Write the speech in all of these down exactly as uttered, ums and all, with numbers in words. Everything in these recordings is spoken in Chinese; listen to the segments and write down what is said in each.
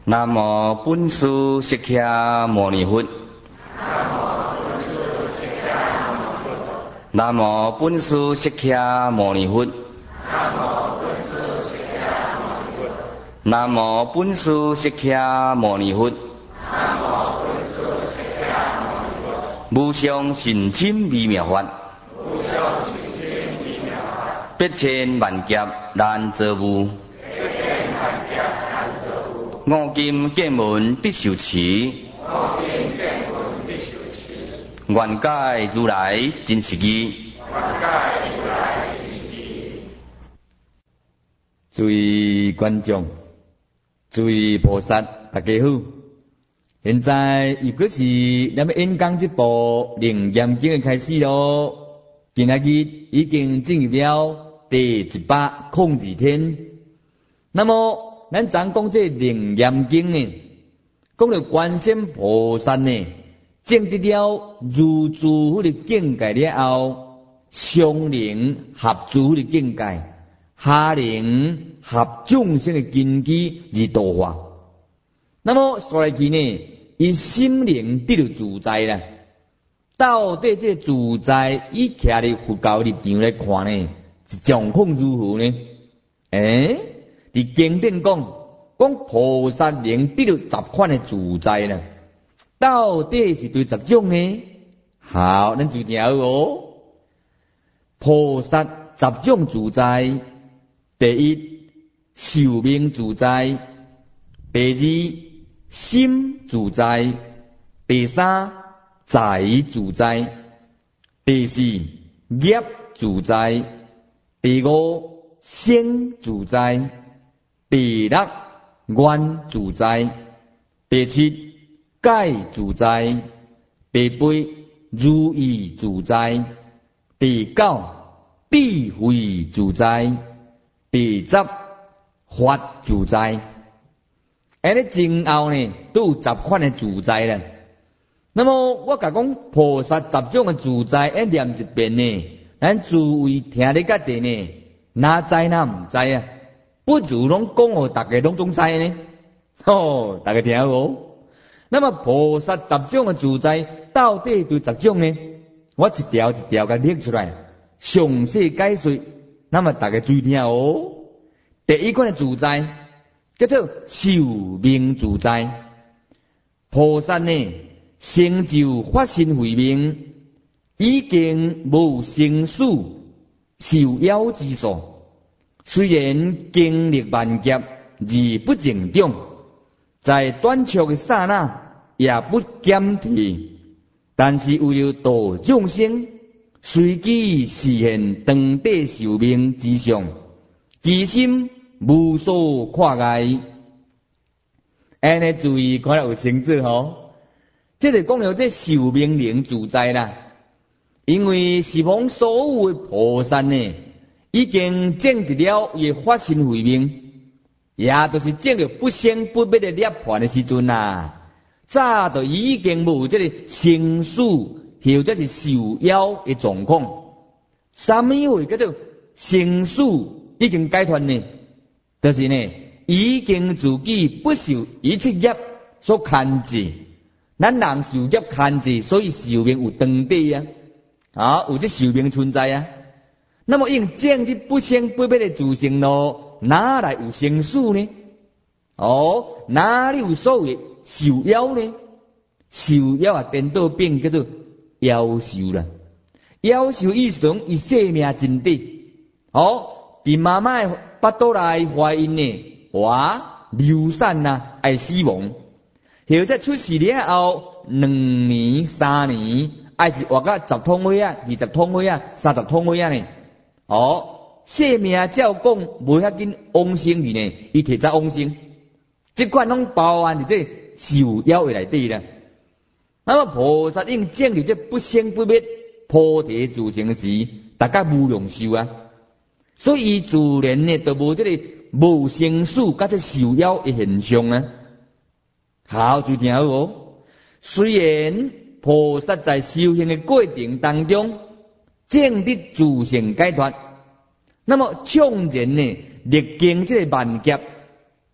南无本师释迦牟尼佛。南无本师释迦牟尼佛。南无本师释迦牟尼佛。无上甚深微妙法，百千万劫难遭遇。五金剑门必受持，愿解如来真实义。诸位观众，诸位菩萨，大家好。现在又搁是咱们演讲这部《楞严经》的开始咯。今仔日已经进入了第一百空二天。那么咱讲讲这《楞严经》呢，讲到观世菩萨呢，证得了如住迄个境界了后，上灵合住迄个境界，下灵合众生的根基而度化。那么说来去呢，伊心灵得到自在啦。到底这自在以徛伫佛教立场来看呢，是状况如何呢？诶，伫经典讲，讲菩萨能得到十款的自在啦。到底是对十种呢？好，咱就听哦。菩萨十种自在，第一，寿命自在；第二，心自在；第三，财自在；第四，业自在；第五，身自在；第六，愿自在；第七，解自在；第八，如意自在；第九，智慧自在；第十，法自在。安尼前后呢，都有十款的自在啦。那么我甲讲菩萨十种的自在，一念一遍呢，咱诸位听咧个地呢，哪知哪唔知啊？不如拢讲互大家拢总知呢。哦，大家听好哦。那么菩萨十种的自在，到底对十种呢？我一条一条甲列出来，详细解说。那么大家注意听哦。第一款的自在叫做寿命自在。菩萨呢，成就法身慧命，已经无生死受夭之所。虽然经历万劫而不增长，在短促的刹那也不减退，但是为了度众生，随机实现长短寿命之上，其心无所跨碍。安尼注意看了有清楚吼，这就讲了这寿命能自在啦。因为是讲所有的菩萨呢，已经证得了伊法身慧命，也就是证了不生不灭的涅槃的时阵啦。早就已经无这个生死或者是受夭的状况。什么会叫做生死已经解脱呢？就是呢，已经自己不受一切业所牵制。咱人受业牵制，所以寿命有长短啊，啊，有这寿命存在啊。那么用证得不生不灭的自性咯，哪来有生死呢？哦，哪里有所谓受夭呢？受夭啊，颠倒变叫做夭寿啦。夭寿意思讲伊生命真短，哦，伫妈妈的腹肚内怀孕呢，哇，流产啊，爱死亡。或者出世了后，两年、三年，还是活到十通岁啊、二十通岁啊、三十通岁啊呢？哦，生命照讲无遐紧往生去呢，伊提早往生，这款拢包含伫这受夭的内底啦。那么菩萨应证入这不生不灭菩提自性时，大家无量寿啊，所以伊自然呢，就无这个无生死甲这受夭的现象啊。好，就听好哦。虽然菩萨在修行的过程当中，证得自性解脱，那么纵然呢历经这个万劫，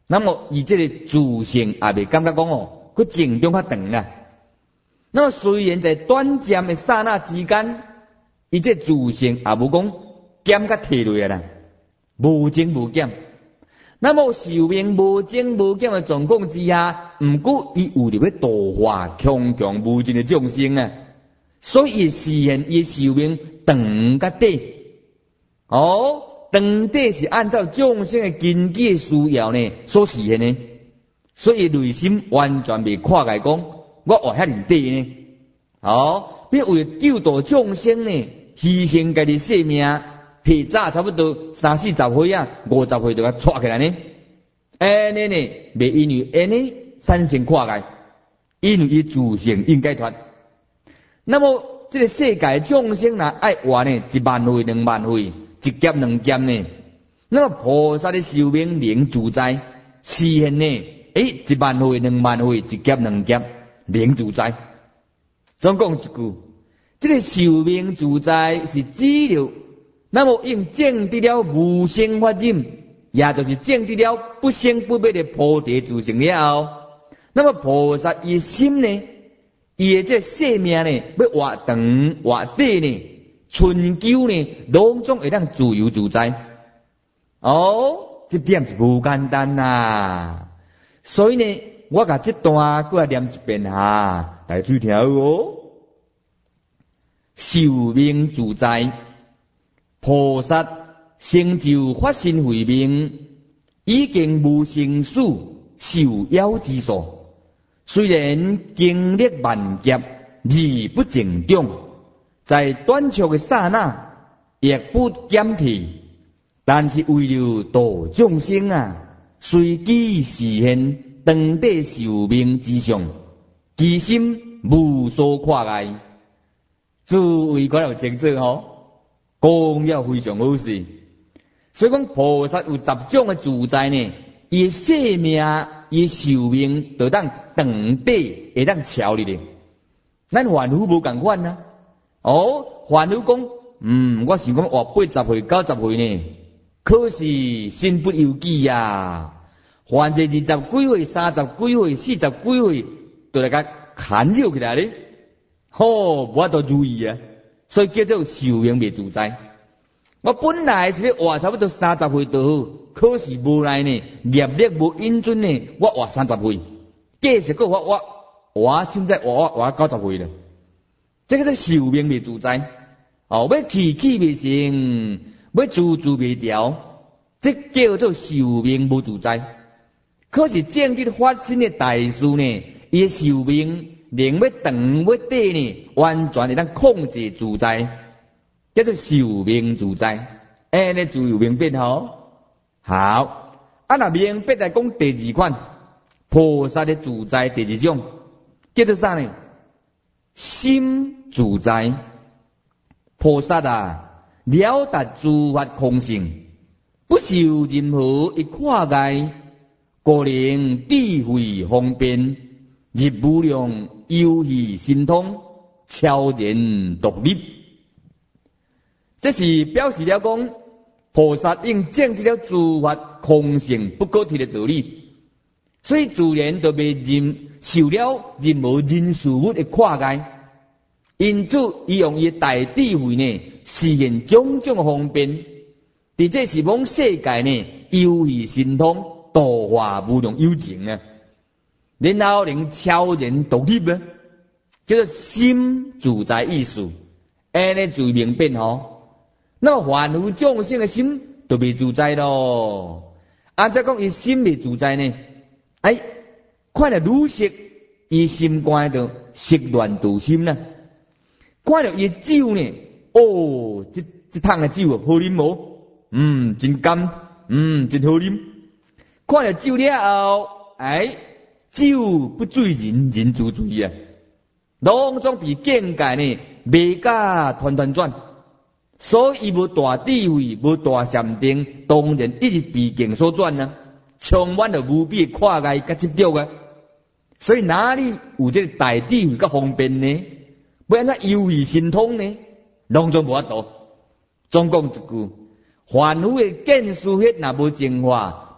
那么伊这个自性也未感觉讲哦，佮静中较长啦。那么虽然在短暂的刹那之间，伊这自性也无讲减甲退落啦，无增无减。那么寿命无增无减的状况之下，毋过伊有着要度化强强无尽的众生啊，所以实现伊寿命长甲短。哦，长短是按照众生的根基的需要呢所实现的，所以内心完全未看来讲，我活遐尼短呢。哦，要为救度众生呢，牺牲家己性命。提早差不多三四十岁啊，五十岁就甲撮起来呢。安尼呢，袂因为安尼产生看来，因为伊自性应该脱。那么这个世界众生呐，爱活呢一万岁、两万岁，一劫两劫呢。那么菩萨的寿命能自在，实现呢，诶，一万岁、两万岁，一劫两劫，能自在。总讲一句，这个寿命自在是只有。那么应证得了无生法忍，也就是证得了不生不灭的菩提自性了后，那么菩萨伊心呢，伊的这生命呢，要活长活短呢，春秋呢，拢总会当自由自在。哦，这点是无简单呐。所以呢，我甲这段过来念一遍哈，大家注意听哦。寿命自在。菩萨成就法身慧命，已经无生死受夭之数。虽然经历万劫而不增长，在短促的刹那亦不减退，但是为了度众生啊，随机实现长短寿命之上，其心无所看碍。诸位看有清楚吼？讲了非常好势，所以讲菩萨有十种的自在呢，伊生命、伊寿命就当长短会当超哩咧。咱凡夫无共款啊。哦，凡夫讲，嗯，我想讲活八十岁、九十岁呢，可是身不由己呀。凡这二十几岁、三十几岁、四十几岁，就来甲牵绕起来咧。吼，我都注意啊。所以叫做寿命未自在。我本来是要活差不多三十岁就好，可是无奈呢，业力无允准呢，我活三十岁，继续个我我我现在我我九十岁了，这个是寿命未自在。哦，要气气未成，要自自未调，这叫做寿命无自在。可是正直发生的大事呢，伊的寿命。能要长要短呢，完全会当控制自在，叫做寿命自在。安尼自由明辨好，好。啊，那明辨来讲第二款，菩萨的自在第二种，叫做啥呢？心自在。菩萨啊，了达诸法空性，不受任何一看碍，个人智慧方便。入无量游戏神通，超然独立。这是表示了讲，菩萨应证得了诸法空性不可替的道理，所以自然就未任受了任何人事物的看碍。因此，伊用伊大智慧呢，实现种种方便。伫这是往世界呢，游戏神通，度化无量有情啊。然后能超然独立呢，叫做心自在意思，安尼最明辨吼。那么凡夫众生的心就未自在咯。按照讲，伊心未自在呢，哎，看了如色，伊心关着色乱度心啦。看了伊酒呢，哦，这这桶的酒好啉无？嗯，真甘，嗯，真好啉。看了酒了后，哎。酒不醉人人自醉啊，拢总比境界呢未甲团团转，所以无大智慧，无大禅定，当然一直被境所转啊，充满了无比的看碍甲执着啊。所以哪里有这个大智慧甲方便呢？要安怎游戏神通呢？拢总无法度。总讲一句，凡夫的见识迄若无净化，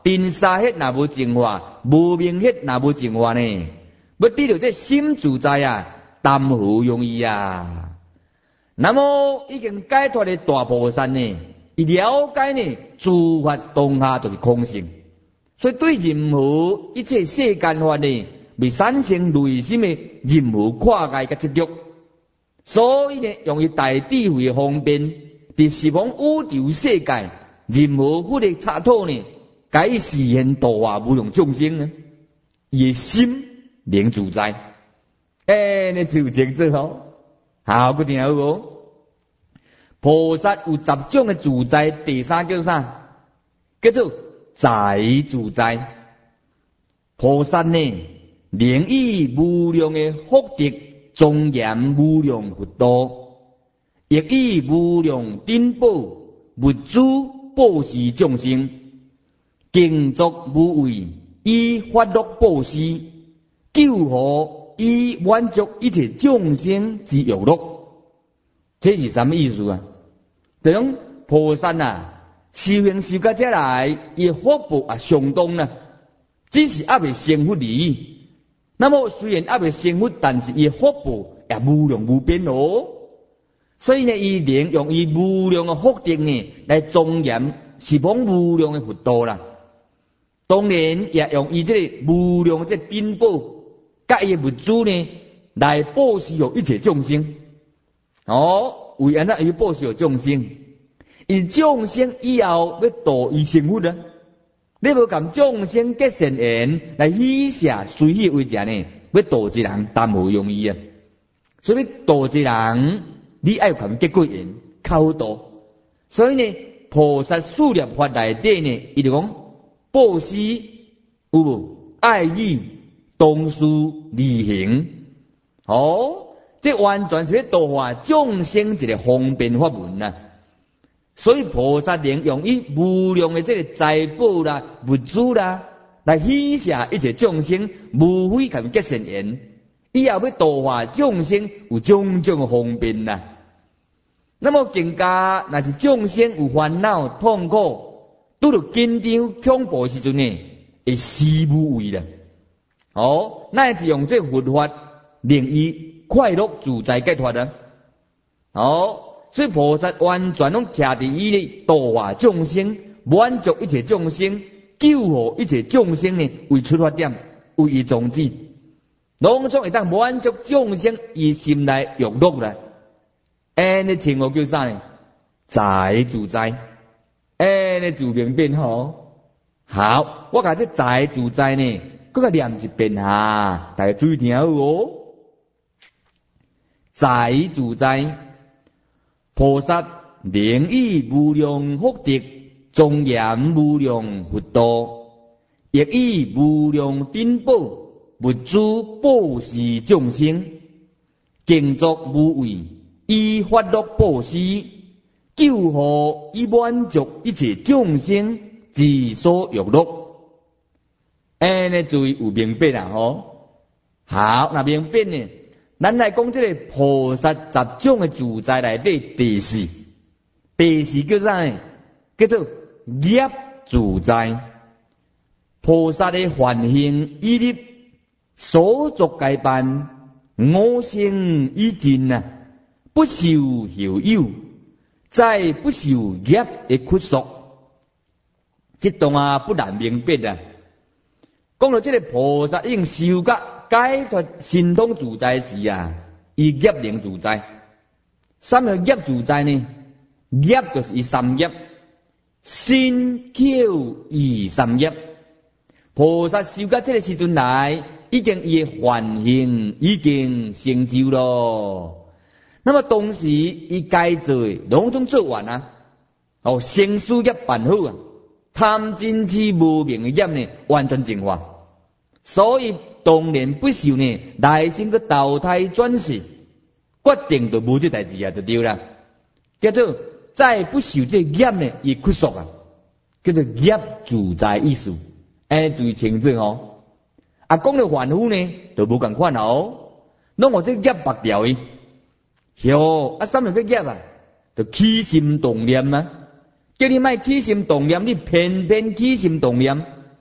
尘沙迄若无净化，无明迄若无净化呢？要得到这心自在啊，谈何容易啊！那么已经解脱的大菩萨呢，伊了解呢，诸法当下就是空性，所以对任何一切世间法呢，未产生内心的任何跨界甲执着，所以呢，用伊大智慧方便，伫十方宇宙世界任何佛的插土呢，解实现度化无量众生呢，伊心能自在，哎，你就这做好，好，佢听好无？菩萨有十种的自在，第三叫啥？叫做在自在。菩萨呢，能以无量的福德庄严无量佛道，亦以无量珍宝物资布施众生，敬作无畏，以法乐布施，救护以满足一切众生之欲乐。这是什么意思啊？就讲菩萨啊，修行修到这来，伊福报啊相当啦，只是还未成佛而已。那么虽然还未成佛，但是伊福报也无量无边哦。所以呢，伊能用伊无量的福德呢，来庄严十方无量的佛道啦。当然也用伊这个无量的这珍宝，甲伊物资呢，来布施予一切众生。哦，为安那伊布施予众生，伊众生以后要度伊成佛啊！你无共众生结善缘来喜舍随喜为者呢？要度一人，但无容易啊！所以度一人，你爱共结果缘，靠度。所以呢，菩萨数念法内底呢，伊就讲布施有无爱意同事利行，哦。这完全是要度化众生一个方便法门啊！所以菩萨能用以无量的这个财宝啦、物资啦，来喜舍一切众生，无非共结善缘。以后要度化众生，有种种的方便啦。那么更加，若是众生有烦恼、痛苦，拄着紧张、恐怖时阵呢，会死无畏啦。哦，乃是用这佛法令伊快乐自在解脱的，哦，所以菩萨完全拢徛伫伊咧度化众生，满足一切众生，救护一切众生呢为出发点，为伊宗旨，拢总会当满足众生伊心内欲乐啦。安尼称呼叫啥呢？在自在，安尼自明变好。好，我甲这在自在呢，搁甲念一遍哈，大家注意听好哦。在自在，菩萨能以无量福德庄严无量佛道，亦以无量珍宝物资布施众生，敬作无畏，以法乐布施，救护以满足一切众生之所欲乐。安尼注意有明白啦吼。好，那明白呢？咱来讲这个菩萨十种的自在内底第四，第四叫啥呢？叫做业自在。菩萨的梵行依律所作该办，我性已尽啊，不受后有，再不受业的屈束。这段啊不难明白啊。讲到这个菩萨已经修到解脱神通自在时啊，伊业能自在。什么业自在呢？业就是伊三业，身口意三业。菩萨修到这个时阵来，已经伊的梵行已经成就咯。那么当时伊该做的拢总做完啊，哦，生死业办好啊，贪嗔痴无明的业呢，完全净化。所以当然不受呢，来生个投胎转世，决定就无这代志啊，就对啦。叫做再不受这业呢，伊屈束啊，叫做业自在意思。安注意清楚哦。啊，讲到凡夫呢，就无共款哦。拢我这业白掉伊，哟，啊，什么叫业啊？就起心动念啊。叫你莫起心动念，你偏偏起心动念。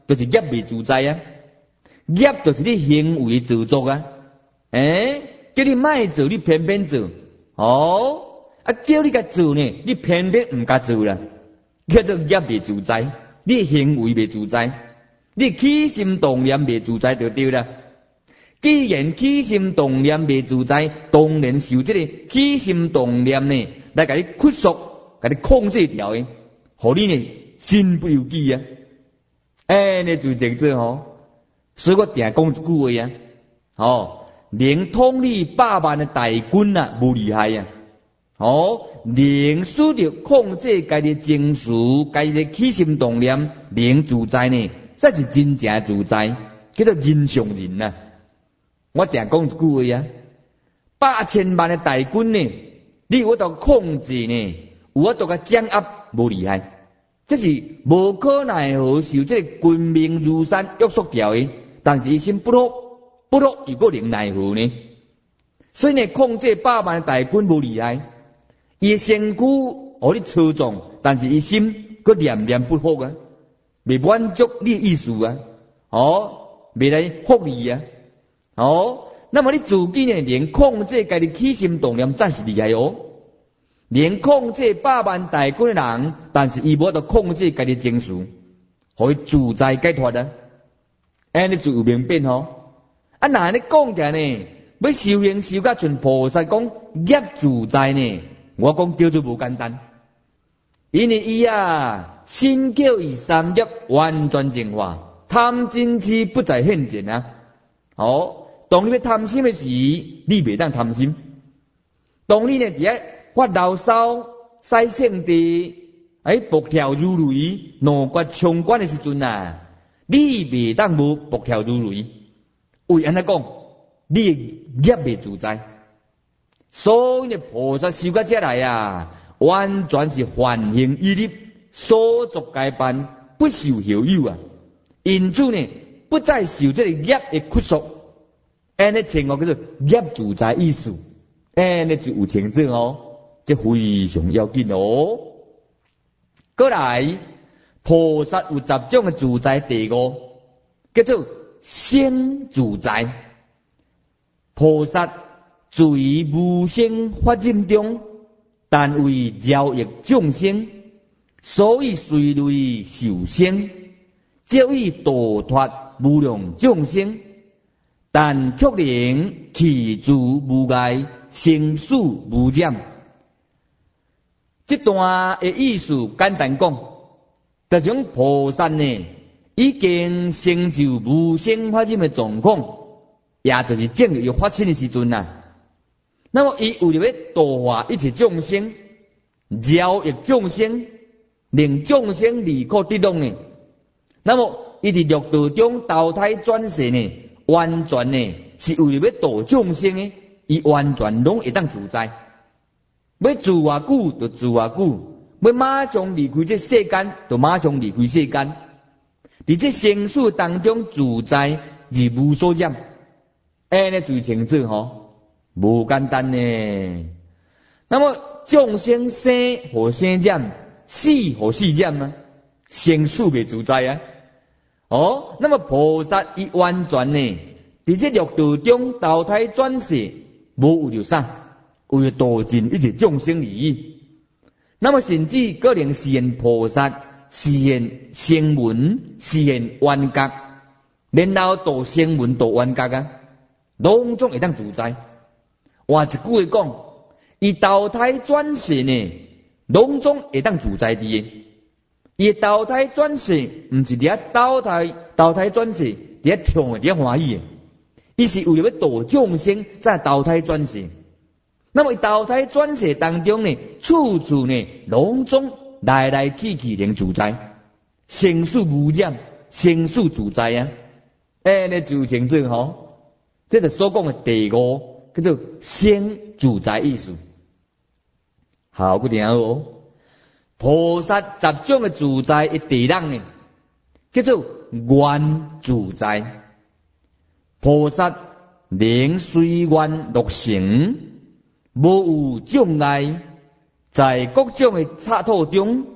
就是业未自在啊。业就是你行为自作啊。诶，叫你莫做，你偏偏做。哦，啊叫你甲做呢，你偏偏唔甲做啦，叫做业未自在。你行为未自在，你起心动念未自在就对啦。既然起心动念未自在，当然受这个起心动念呢来甲你约束，甲你控制掉的，互你呢身不由己啊！哎，你就这样吼，所以我定讲一句话啊，哦，能统理百万的大军啊，无厉害啊！哦，能使着控制家己情绪、家己的起心动念，能自在呢，才是真正自在，叫做人上人啊！我定讲一句话啊，百千万的大军呢，你有法度控制呢，有法度甲掌握，无厉害，这是无可奈何受这个军命如山约束掉的。但是伊心不落，不落又个能奈何呢？所以呢，控制百万的大军无厉害，伊的身躯互你操纵，但是伊心个念念不服啊，未满足你的意思啊，哦，未来福利啊。哦，那么你自己呢？连控制家己起心动念，真是厉害哦。连控制百万大军的人，但是伊无得控制家己情绪，可以自在解脱啊。安尼就有明辨吼。啊，那你讲起来呢？要修行修甲像菩萨讲业自在呢？我讲叫做无简单，因为伊啊，心叫以三业完全净化，贪嗔痴不再现前啊。哦。当你要贪心的时，你袂当贪心；当你呢伫遐发牢骚、使性地、哎暴跳如雷、怒骨冲冠的时阵啊，你袂当无暴跳如雷。为安尼讲，你业未自在。所以呢，菩萨修到这来啊，完全是梵行依律，所作该办，不受后有啊。因此呢，不再受这个业的约束。安尼情况叫做业自在意思，安尼就有情证哦，这非常要紧哦。过来，菩萨有十种的自在，第五叫做生自在。菩萨住于无生法忍中，但为饶益众生，所以随类受生，皆以度脱无量众生。但却能气住无碍，生死无染。这段的意思简单讲，就种菩萨呢，已经成就无生法忍的状况，也就是正有发生的时阵啊。那么伊为了要度化一切众生，饶益众生，令众生离苦得乐呢。那么伊伫六道中投胎转世呢？完全呢是为了要度众生的，伊完全拢会当自在。要住偌久就住偌久，要马上离开这世间就马上离开世间。伫这生死当中自在而无所染，安尼最清楚吼，无简单呢。那么众生生和生染，死和死染啊，生死未自在啊。哦，那么菩萨伊完全呢，伫这六道中投胎转世，无为了啥？为了度尽一切众生利益。那么甚至个能实现菩萨，实现声闻，实现缘觉，然后度声闻度缘觉啊，拢总会当自在。换一句话讲，伊投胎转世呢，拢总会当自在伫的。伊投胎转世，毋是伫遐投胎投胎转世，伫遐痛诶，伫遐欢喜诶。伊是为了要度众生，才投胎转世。那么伊投胎转世当中呢，处处呢，拢总来来去去能自在，生死无染，生死自在啊！哎，你就清楚吼，这个所讲的第五叫做生自在意思。好，不听哦。菩萨十种的自在的地人呢，叫做愿自在。菩萨能随愿落成，无有障碍，在各种的插土中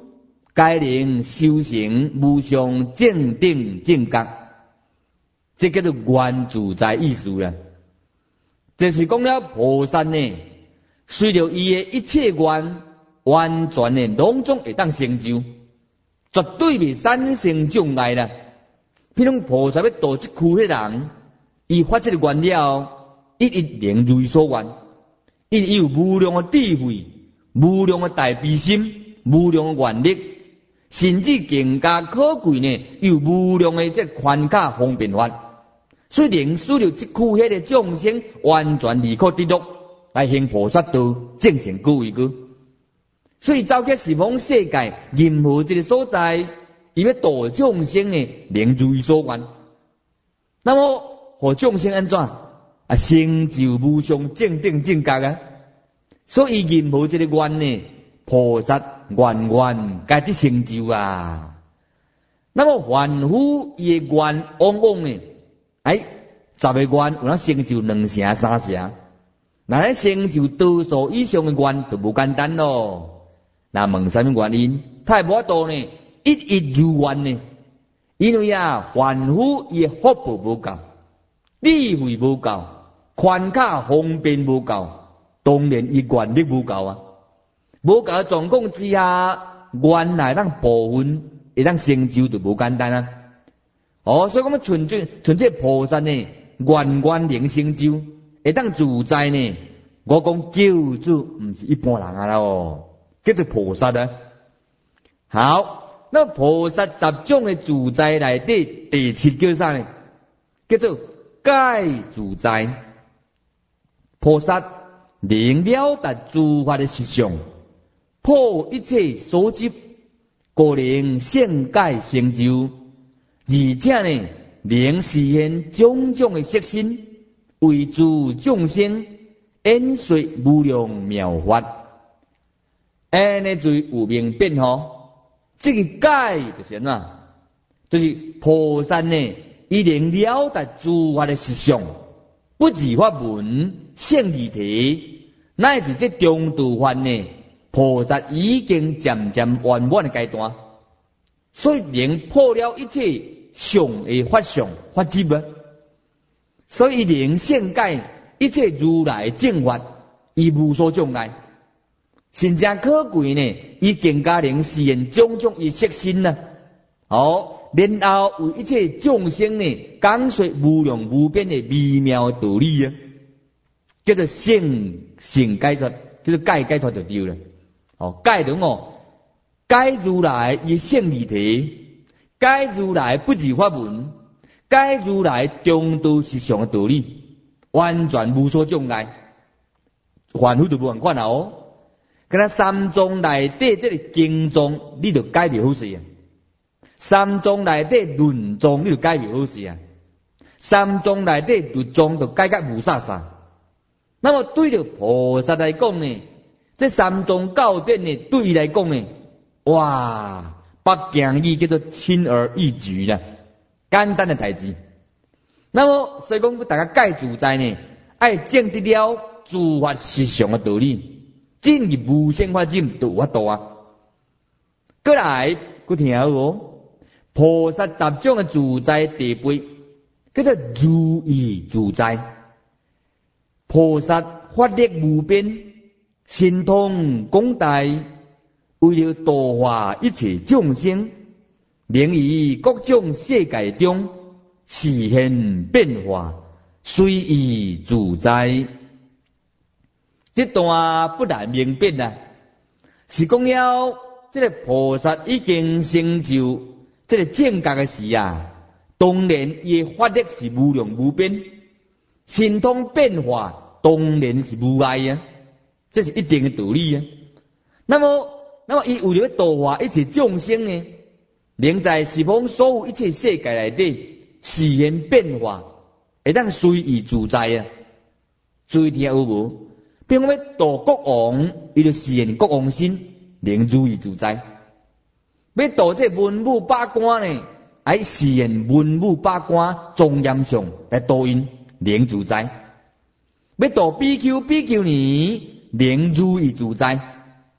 该能修行无上正定正觉，这叫做愿自在意思啦。就是讲了菩萨呢，随着伊的一切愿，完全的拢总会当成就，绝对袂产生障碍啦。譬如菩萨要度一区迄人，伊发这个愿了，一一能如伊所愿，因有无量的智慧、无量的大悲心、无量的愿力。甚至更加可贵呢，有无量的这宽卡方便法，所以能使着这区迄个众生完全离苦得乐，来行菩萨道，正成果位个。所以走去十方世界，任何一个所在，伊要度众生呢，能如伊所愿。那么，互众生安怎啊？成就无上正定正觉啊！所以任何一个愿呢，菩萨愿愿该得成就啊！那么凡夫伊的愿往往呢，哎，十个愿有能成就两成三成，那来成就多数以上的愿就无简单咯。那问什么原因？太无法度呢，一一如愿呢？因为啊，凡夫伊的福报无够，智慧无够，宽卡方便无够，当然伊愿力无够啊。无够状况之下，原来咱部分会当成就就无简单啊！哦，所以讲纯粹纯粹菩萨呢，愿愿能成就，会当自在呢。我讲叫做唔是一般人啊咯，叫做菩萨啊。好，那菩萨十种的自在内底，第七叫啥呢？叫做解自在。菩萨能了达诸法的实相。破一切所执，故能现解成就；而且呢，能实现种种的色身，为诸众生演说无量妙法。安尼最有明辨吼，这个解就是哪？就是菩萨呢，伊能了达诸法的实相，不二法门现二体，乃至这中道法呢。菩萨已经渐渐圆满的阶段，所以能破了一切相的法相法执啊，所以能现解一切如来正法，伊无所障碍，甚至可贵呢，伊更加能实现种种的色身啊！哦，然后为一切众生呢，讲说无量无边的微妙道理啊，叫做性性解脱，叫做解解脱就对了。哦，解懂哦，解如来以性离体，解如来不二法门，解如来中道实相的道理，完全无所障碍，凡夫就无办法啦哦。跟他三宗内底这个经宗，你就解袂好势啊；三宗内底论宗，你就解袂好势啊；三宗内底律宗，就解甲无啥啥。那么对着菩萨来讲呢？这三宗教典呢，对伊来讲呢，哇，北京语叫做轻而易举啦，简单的代志。那么所以讲，大家解自在呢，爱证得了诸法实相的道理，进入无生法境就有法度啊。过来，佮听哦，菩萨十种的自在地位，叫做如意自在。菩萨法力无边。神通广大，为了度化一切众生，能于各种世界中实现变化，随意自在。这段不难明辨啊，是讲了这个菩萨已经成就这个正觉的时啊，当然伊的法力是无量无边，神通变化当然是无碍啊。这是一定的道理啊。那么，那么伊为了度化一切众生呢，能在十方所有一切世界内底实现变化，会当随意自在啊。注意听有无？比如讲要度国王，伊就实现国王心，能如意自在；要度这文武百官呢，爱实现文武百官庄严相来度因，能自在；要度比丘比丘尼。能如意自在，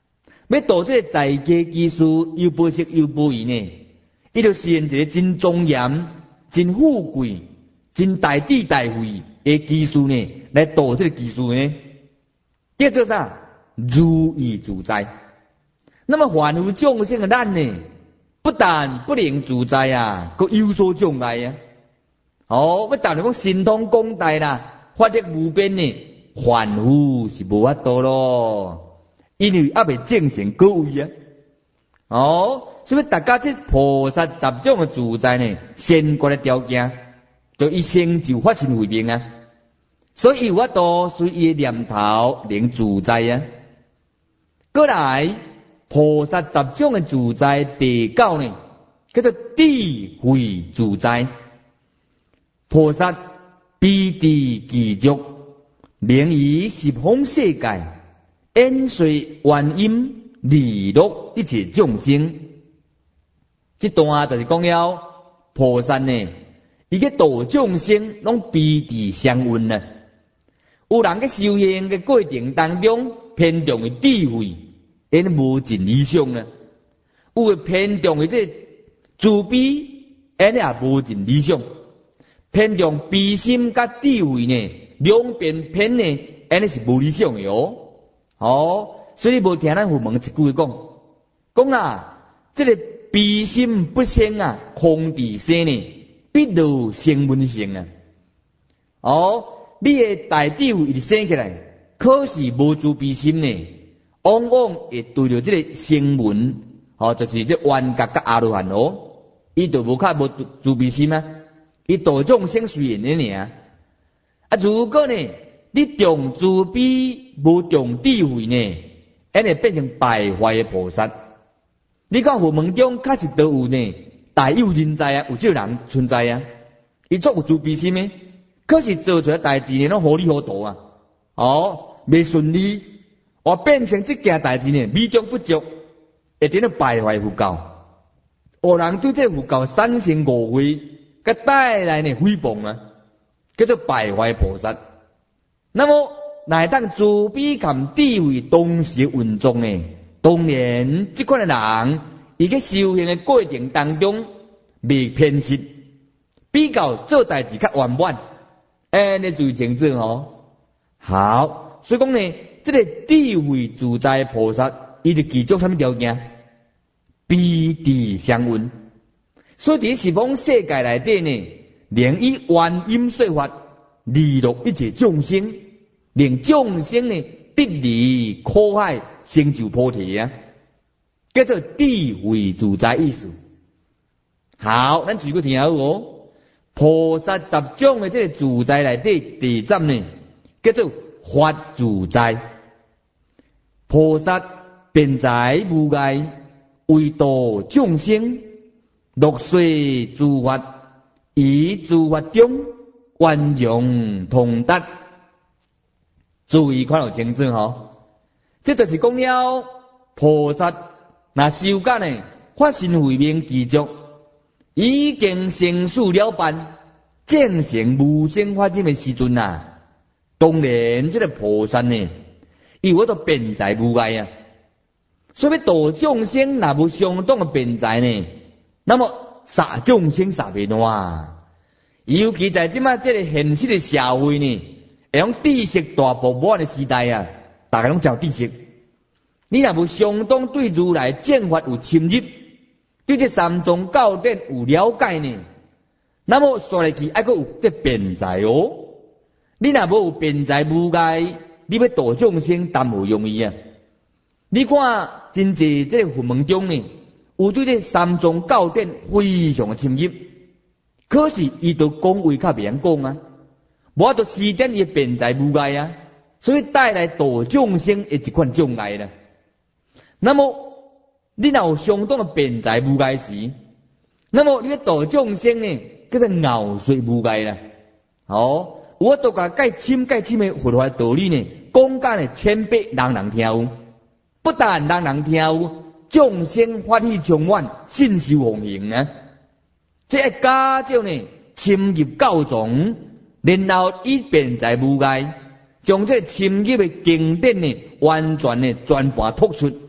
要度这个在家居士又不识又不疑呢，伊就现一个真庄严、真富贵、真大智大慧的居士呢，来度这个居士呢，叫做啥？如意自在。那么凡夫众生的咱呢，不但不能自在啊，佮有所障碍啊。哦，要但是讲神通广大啦，法力无边呢，凡夫是无法度咯，因为还未证成果位啊。哦，所以大家这菩萨十种的自在呢，先决的条件，就一生就发心慧命啊。所以有法度随伊的念头能自在啊。过来。菩萨十种的自在第九呢，叫做智慧自在。菩萨悲智具足，明于十方世界，演随原因利乐一切众生。这段就是讲了菩萨呢，伊个度众生拢悲智相运啊。有人个修行嘅过程当中，偏重于智慧。因无尽理想呢，有诶偏重于这慈悲，因也无尽理想。偏重悲心甲智慧呢，两边偏呢，因是无理想的哦。哦，所以无听咱父母一句讲，讲啊，这个悲心不生啊，空地生呢，必有生闻性啊。哦，你的大智慧一生起来，可是无慈悲心呢。往往会对着这个声闻，哦，就是这缘觉甲阿罗汉哦，伊就无较无慈悲心啊，伊度众生随缘的尔。啊，如果呢，你重慈悲无重智慧呢，因会变成败坏的菩萨。你讲佛门中确实都有呢，大有人在啊，有这人存在啊，伊足有慈悲心的，可是做出来代志呢，拢糊里糊涂啊，哦，未顺利。我变成这件代志呢，美中不足，会变得败坏佛教。有人对这佛教产生误会，佮带来呢诽谤啊，叫做败坏菩萨。那么乃当慈悲含智慧同时运作呢？当然，这款的人，伊个修行的过程当中未偏失，比较做代志较圆满，哎，你注意清楚哦。好，所以讲呢。这个智慧自在菩萨，伊就具足什么条件？悲智相运。所以伫十方世界内底呢，能以原因说法，利乐一切众生，令众生呢得离苦海，成就菩提啊，叫做智慧自在意思。好，咱举个听好哦。菩萨十种的这个自在内底，第十呢，叫做法自在。菩萨遍在无碍，为度众生，乐随诸法，以诸法中圆融通达。注意看到清楚吼，这就是讲了菩萨那修觉呢，发心慧命具足，已经成事了办，正成无生法境的时阵啊，当然这个菩萨呢。伊我都遍在无碍啊，所以度众生若无相当的遍在呢，那么杀众生杀袂烂。尤其在即马这个现实的社会呢，会用知识大爆满的时代啊，大家拢讲知识。你若无相当对如来正法有深入，对这三宗教典有了解呢，那么说来去还佫有这遍在哦。你若无有遍在无碍。你要度众生，淡无容易啊！你看，真济这个佛门中呢，有对这三宗教典非常的深入，可是伊都讲话较袂晓讲啊，无法度施展伊遍在无碍啊，所以带来度众生的一款障碍啦。那么，你若有相当的遍在无碍时，那么你要度众生呢，叫做熬碎无碍啦。哦。我都甲介深介深的佛法道理呢，讲甲呢千百人人听有，不但人人听有，众生法喜充满，信受奉行啊！这家长呢深入教宗，然后以遍在无碍，将这深入的经典呢完全呢全盘突出，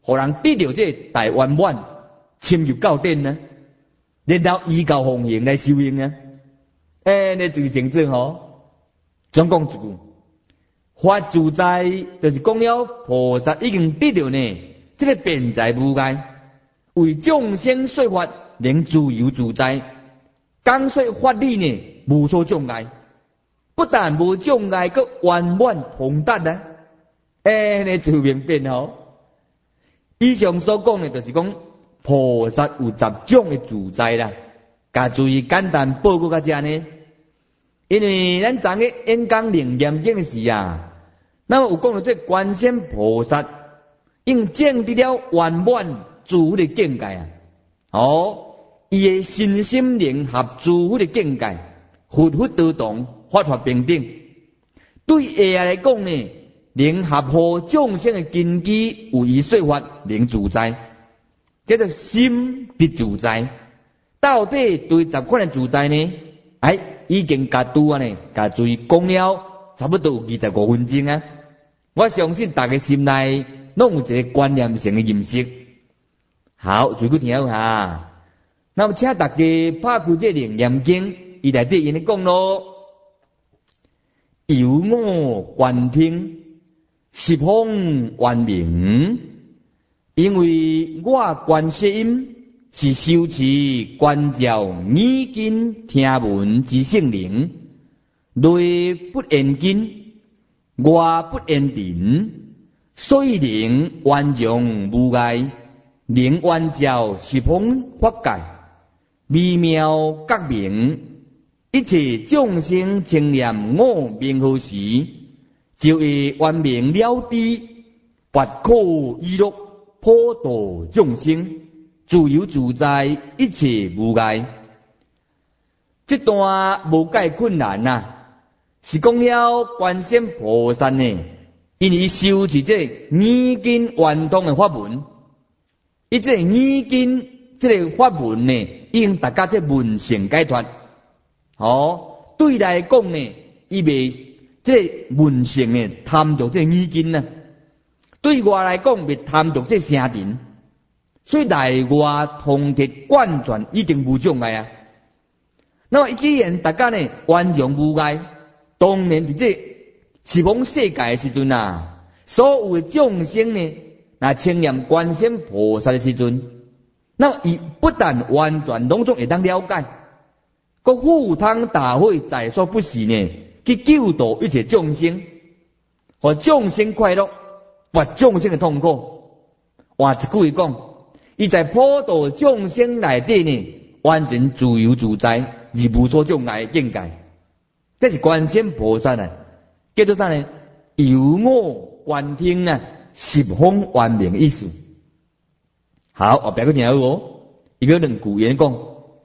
互人得到这大圆满，深入到顶呢，然后依教奉行来修行啊。哎，你最正正吼，总讲一句，法自在，就是讲了菩萨已经得到呢，这个辩才无碍，为众生说法，能自由自在，讲说法理呢，无所障碍，不但无障碍，佮圆满通达啊！哎，你最明辨吼。以上所讲的，就是讲菩萨有十种的自在啦。甲注意简单报告到这呢，因为咱昨日演讲楞严经的时啊，那么有讲到这观世菩萨应证得了圆满自负的境界啊。哦，伊的身心灵合自负的境界，佛佛都同，法法平等。对下来讲呢，能合乎众生的根基，有以说法，能自在，叫做心的自在。到底对十款的自在呢？哎，已经甲拄啊呢，甲注意讲了差不多有二十五分钟啊。我相信大家心内拢有一个观念性的认识。好，最后听一下。那么，请大家拍开这楞严经，伊内底因咧讲咯，由我观听，十方圆明，因为我观世音是修持观照耳根听闻之圣灵，内不言经，外不言定，所以能圆融无碍，能圆照十方法界，微妙觉明，一切众生称念我名号时，就会圆明了知，拔苦以乐，普度众生，自由自在，一切无碍。这段无解困难啊，是讲了观世菩萨呢，因为修持这耳根圆通的法门，伊这耳根这个法门呢，已经大家这文性解脱。哦，对来讲呢，伊未这文性呢贪着这耳根啊，对外来讲未贪着这声尘。所以内外通彻贯穿已经无障碍啊。那么既然大家呢圆融无碍，当然伫这十方世界的时阵啊，所有的众生呢，那称念观世菩萨的时阵，那么伊不但完全拢总会当了解，佮赴汤蹈火在所不惜呢，去救度一切众生，和众生快乐，拔众生的痛苦。换一句话讲，伊在普度众生内底呢，完全自由自在，而无所障碍的境界。这是观世菩萨啊，叫做啥呢？由我观听啊，十方圆明意思。好，我别个听好哦，一个两句言讲，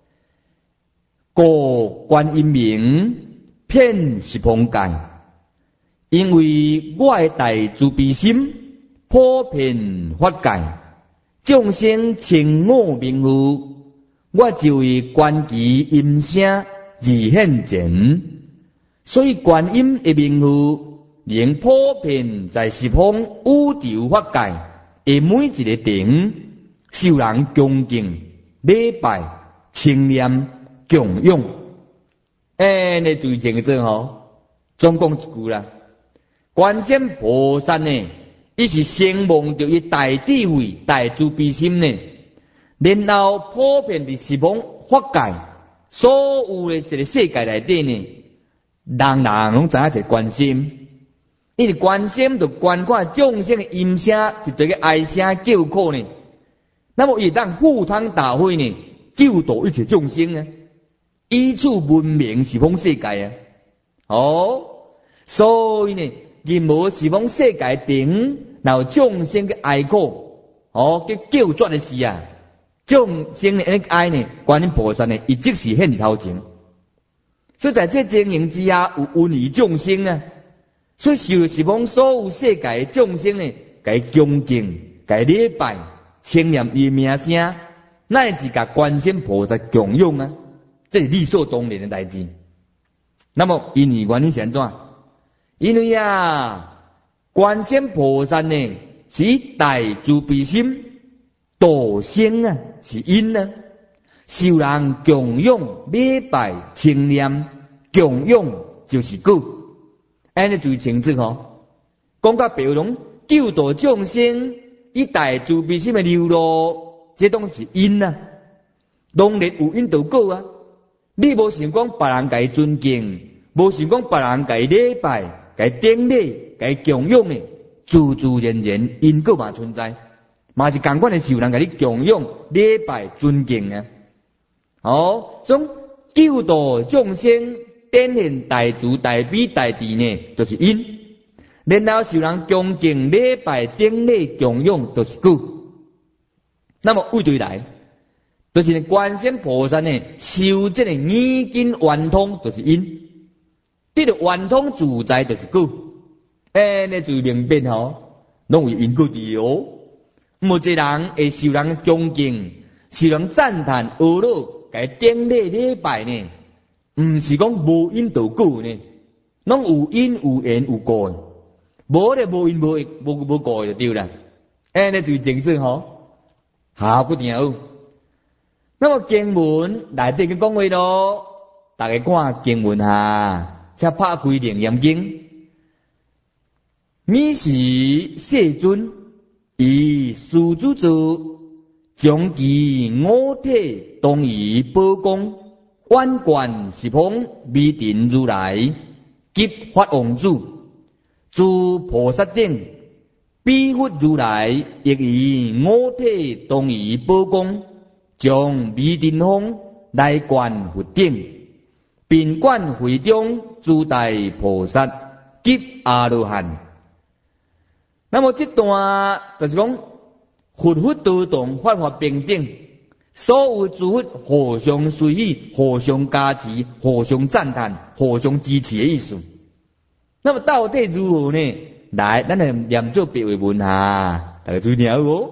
故观音名遍十方界，因为我的大慈悲心普遍法界。众生称我名号，我就会观其音声而现前。所以观音的名号能普遍在十方宇宙法界的每一个顶，受人恭敬、礼拜、称念、供养。哎，你最正正吼，总讲一句啦，观世菩萨呢，伊是承蒙着伊大智慧、大慈悲心呢，然后普遍伫十方法界所有的这个世界内底呢，人人拢知影是观世音，因为观世音就观看众生的音声是对个哀声叫苦呢，那么伊当赴汤蹈火呢，救度一切众生啊，以此闻名十方世界啊。哦，所以呢，任何十方世界顶，然后众生嘅哀苦，哦，嘅叫绝的时啊，众生嘅哀呢，观音菩萨呢，伊即时现伫头前。所以在这经营之下，有恩于众生啊，所以受十方所有世界嘅众生呢，该恭敬、该礼拜、称念伊名声，乃至甲观世菩萨供养啊，这是理所当然的代志。那么因为原因是安怎？因为啊，观世菩萨呢， 是大慈悲心度生啊，是因啊。受人供养礼拜清念，供养就是果。安尼就清楚吼，讲到别种救度众生，以大慈悲心的流露，这拢是因啊。当然有因就果啊。你无想讲别人该尊敬，无想讲别人该礼拜、该顶礼、该供养的，自自然然因果嘛存在，嘛是同款的受人该你供养、礼拜、尊敬啊。哦，种救度众生，展现大慈大悲大智呢，就是因。然后受人恭敬礼拜顶礼供养，就是果。那么为对来，就是观世菩萨呢，修这个耳根圆通，就是因。这个圆通自在，就是果。哎，你就明白吼，拢有因果的哦。无一人会受人恭敬，受人赞叹、阿乐。该顶礼礼拜呢，唔是讲无因就果呢，拢有因有缘有果，无咧无因无无无果就对啦。安尼就正正吼，好不定。那么经文内底嘅讲话咯，大家看经文下，才拍开楞严经。汝是世尊，以师主者。将其五体当于宝光，万贯十方弥顶如来，及法王子，诸菩萨等，彼佛如来亦以五体当于宝光，将弥顶方来灌佛顶，并灌会中诸大菩萨及阿罗汉。那么这段就是讲。佛佛都同，法法平等，所有诸佛互相随喜，互相加持，互相赞叹，互相支持的意思。那么到底如何呢？来，咱来念做别位问下，大家注意听哦。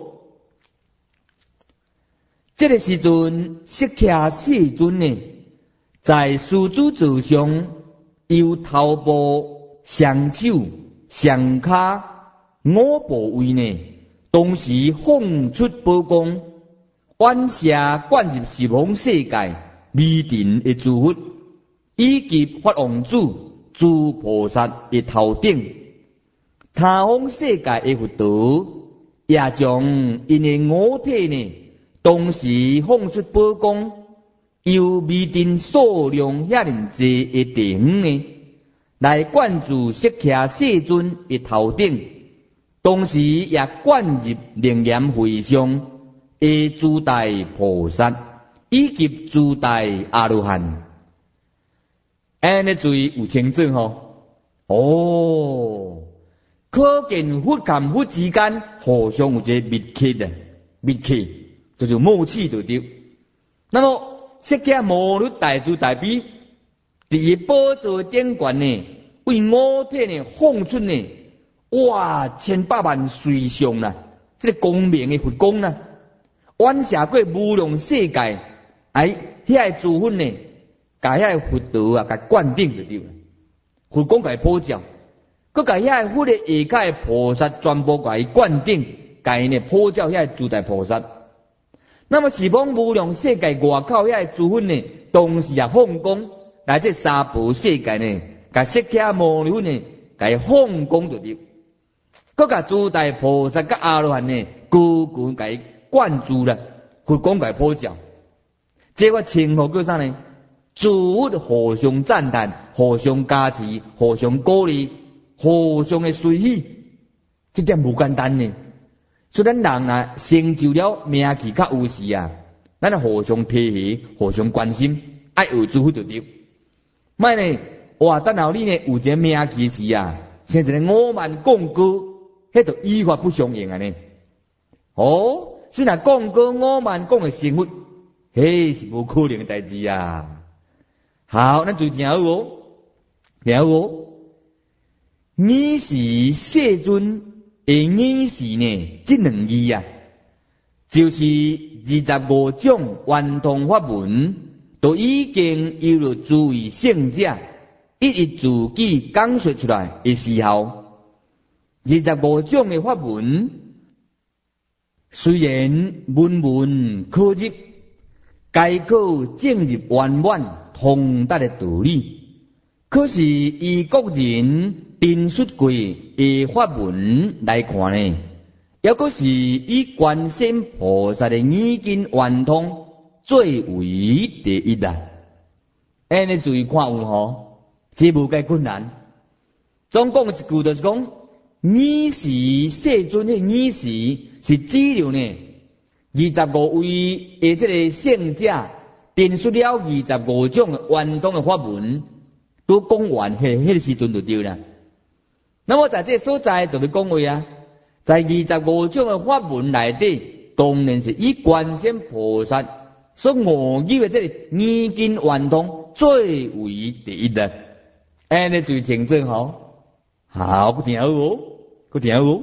这个时阵，释迦世尊呢，在师主座上，由头部、双手、双脚五部位呢。同时放出宝光，反射灌入十方世界弥顶的诸佛，以及法王子、诸菩萨的头顶，他方世界的佛陀也将因的五体呢，同时放出宝光，由弥顶数量遐尼济的地方呢，来灌注释迦世尊的头顶。同时也灌入楞严会上的诸大菩萨以及诸大阿罗汉，安尼注意有清楚吼。哦，可见佛跟佛之间互相有一个密契的密契，就是默契就对。那么释迦牟尼大慈大悲，第一宝座顶悬呢，为五体呢放出呢。哇，千百万随上啦！这个光明的佛光啦，远射过无量世界，哎，遐个诸佛呢，甲遐个佛陀啊，甲灌顶就对了。佛光甲普照，佮甲遐个佛的下界菩萨全部甲伊灌顶，甲伊呢普照遐个诸大菩萨。那么十方无量世界外口遐个诸佛呢，同时也放光来这三宝世界呢，甲释迦牟尼佛呢，甲伊放光就对。佮甲诸大菩萨甲阿罗汉呢，句句甲伊灌注了，佛光甲伊普照。这个称呼叫啥呢？诸佛互相赞叹，互相加持，互相鼓励，互相的随喜，这点无简单呢。所以咱人啊，成就了名气较有时啊，咱互相配合，互相关心，爱有诸佛就对。莫呢，哇，等候你呢有一个名气时啊，像一个傲慢讲歌。迄就依法不相应啊呢！哦，虽然讲过傲慢讲的成佛，迄是无可能的代志啊！好，咱就听好哦，听好哦。汝是世尊，而汝是呢，这两字啊，就是二十五种圆通法门，都已经有了诸位圣者一一自己讲述出来的时候。二十五种的法门， 虽然文文考入，该考正入圆满通达的道理，可是以国人陈述过的法文来看呢，也阁是以观世音菩萨的语境圆通最为第一啦。安尼注意看有吼，这无介困难。总共一句就是讲，尔时世尊的尔时是指了呢二十五位的这个圣者陈述了二十五种的圆通的法文，都讲完迄迄个时阵就对啦。那么在这个所在就要讲话啊，在二十五种的法文内底，当然是以观世音菩萨所悟语的这个语境圆通最为第一的。安尼最清楚吼。好，佮听好哦，佮听好哦。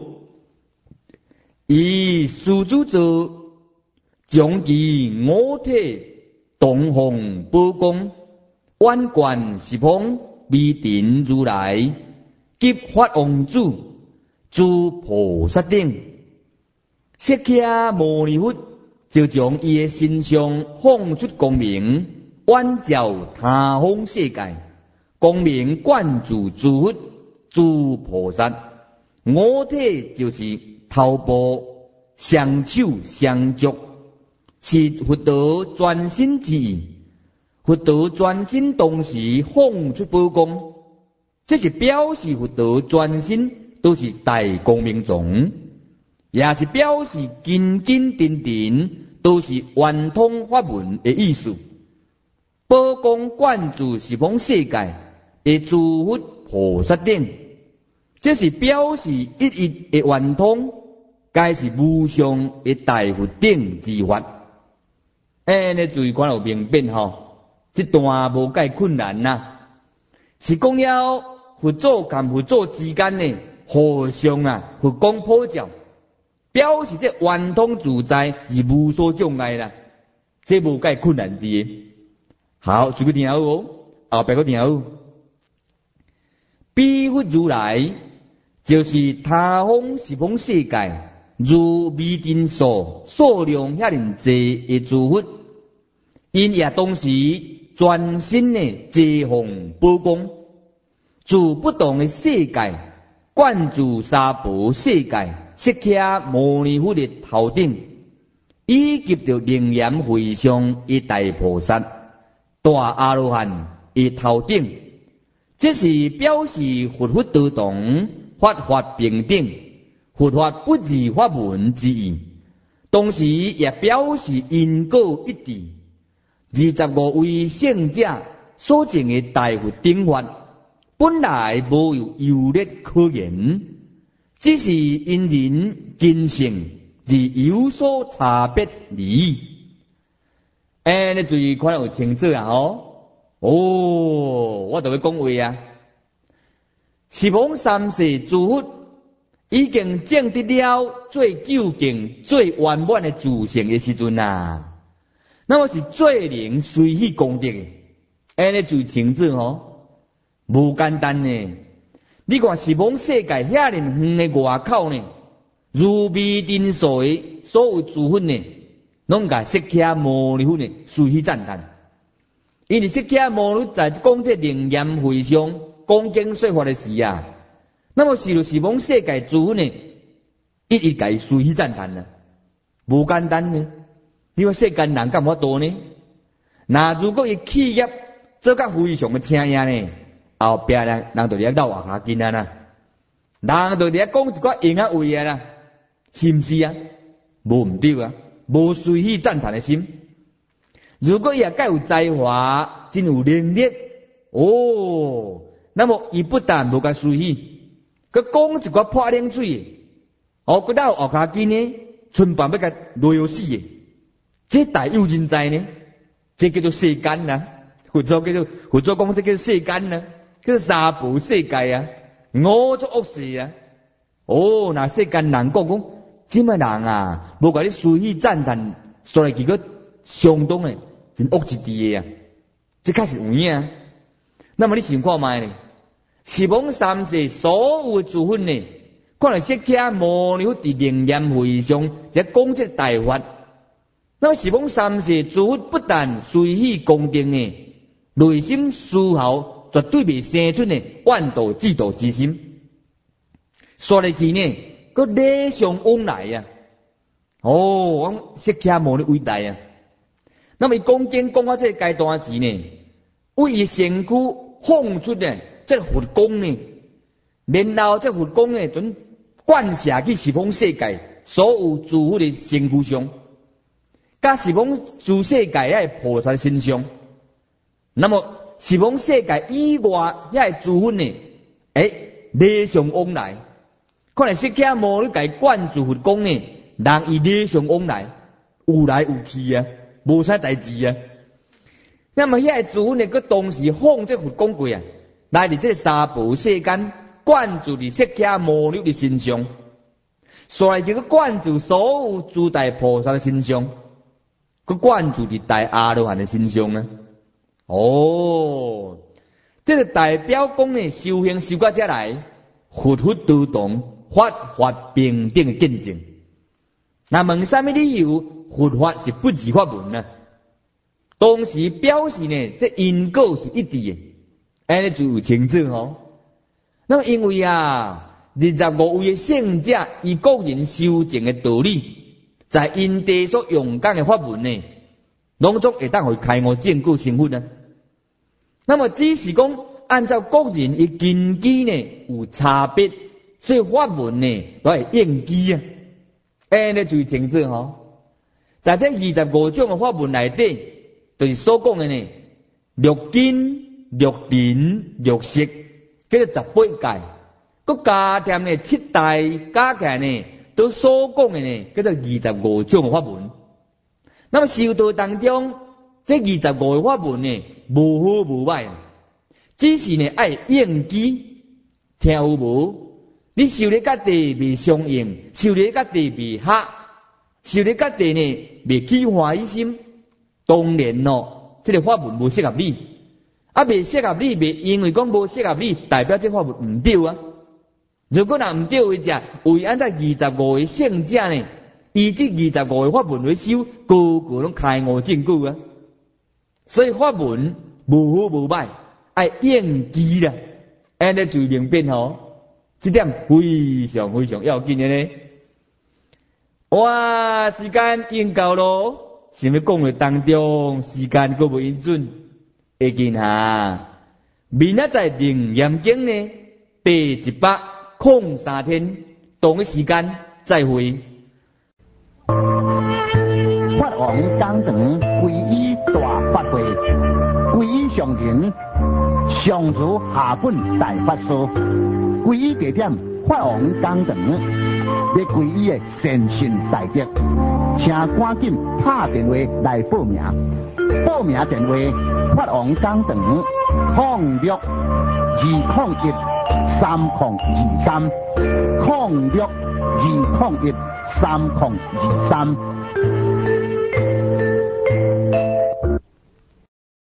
以师主者将其五体东方宝光，万贯十方弥顶如来及法王子诸菩萨等，释迦牟尼佛就将伊的身上放出光明，万照他方世界，光明灌注诸佛诸菩萨。五体就是头部、双手、双足，是佛陀全身之意。佛陀全身同时放出宝光，这是表示佛陀全身都是大光明种，也是表示根根定定都是圆通法门的意思。宝光灌注十方世界的诸佛菩萨等，这是表示一一的圆通，该是无上的大佛顶之法。哎，你注意看有明辨吼，这段无介困难呐、啊，是讲了佛祖跟佛祖之间呢，互相啊佛光普照，表示这圆通自在是无所障碍啦，这无介困难的。好，注意听好哦，后边个听好。彼佛如来就是他方十方世界如弥金数数量遐尼济的诸佛，因也同时全身的遮放宝光，自不同的世界灌注三宝世界释迦牟尼佛的头顶，以及着灵严会上的大菩萨、大阿罗汉的头顶，这是表示佛佛道同，法法平等，佛法不二法门之意，同时也表示因果一致。二十五位圣者所证的大佛顶法，本来无有优劣可言，只是因人根性而有所差别而已。哎，你注意看有清楚啊！哦，哦，我就要讲话啊！十方三世诸佛已经证得了最究竟、最圆满的自性的时阵啊，那么是最能随喜功德的。安尼最清楚吼，无简单呢。你看十方世界遐尼远的外口呢，如弥顶数的所有诸佛呢，拢甲释迦牟尼佛呢随喜赞叹。因为释迦牟尼佛在讲这灵验会上讲经说法的时啊，那么是就十方世界诸佛呢，一一甲伊随喜赞叹啦，无简单呢。你话世间人干法多呢？那如果伊企业做甲非常的请呀呢，后壁呢人就咧闹话下紧啊啦，人就咧讲一寡闲啊话啊啦，是毋是啊？无毋对啊，无随喜赞叹的心。如果伊也介有才华，真有能力，哦，那么伊不但无甲随喜，佮讲一寡破冷水，哦，佮到后下紧呢，春饭要甲落死的。这大有人在呢，这叫做世间呐、啊。佛祖叫做佛祖讲，这叫做世间呐、啊，叫做三宝世界啊，五种恶事啊。哦，那世间人讲讲，这么人啊，无甲你随喜赞叹，说来几个相当诶，真恶一滴的啊。这确实有影啊。那么你想看卖呢？十方三世所有诸佛呢， 看来释迦牟尼佛伫灵验会上，则讲这大法。那么是讲三世诸佛不但随喜恭敬呢，内心丝毫绝对未生出呢万道制度之心。说来去呢，个礼尚往来呀、啊。哦，释迦牟尼伟大啊！那么讲经讲到这个阶段时呢，为伊身躯放出呢这佛光呢，然后这佛光呢，准灌下去十方世界所有诸佛的身躯上，甲十方诸世界遐菩萨身上。那么十方世界以外遐诸佛呢，诶，礼尚往来。看来释迦牟尼甲伊灌注佛光呢，人伊礼尚往来，有来有去啊，无啥代志啊。那么遐诸佛呢，佮同时放这佛光过啊，来伫这三宝世间。灌注伫释迦牟尼的身上，所以就个灌注所有诸大菩萨的身上，佮灌注伫大阿罗汉的身上呢。哦，这个代表讲呢，修行修到遮来，佛佛都同，法法平等的见证。那问什么理由？佛法是不二法门呢？同时表示呢，这因果是一致的，安尼就有清楚吼。那么因为啊，二十五位的圣者，以个人修证的道理，在因地所用讲的法门呢，拢总会当会开悟证果成佛呢。那么只是讲按照个人的根基呢有差别，所以法门呢都会应机啊。安尼最清楚吼。在这二十五种的法门内底，就是所讲的呢，六根、六尘、六识。叫做十八界，佮加添呢七大加起来呢，都所讲的呢叫做二十五种法门。那么修道当中，这二十五个法门呢，无好无歹，只是呢爱应机，听有无？你修咧家己未相应，修咧家己未合，修咧家己呢未起欢喜心，当然咯，这个法门无适合你。啊，未适合你，未因为讲无适合你，代表这法门唔对啊。如果若唔对为者，为按照二十五个圣者呢，以这二十五个法门为修，个个拢开悟证果啊。所以法门无好无歹，爱应机啦，安尼就明辨吼。这点非常非常要紧的呢。哇，时间用够咯，想要讲的当中，时间阁无允准。会见下，明仔载灵验经呢，第一百空三天，同一时间再会。 法王讲堂皈依大法会，皈依上庭，上主下本大法师，皈依地点法王讲堂，要皈依的善信大德，请赶紧打电话来报名。报名电话：法王讲堂零六二零一三零二三零六二零一三零二三。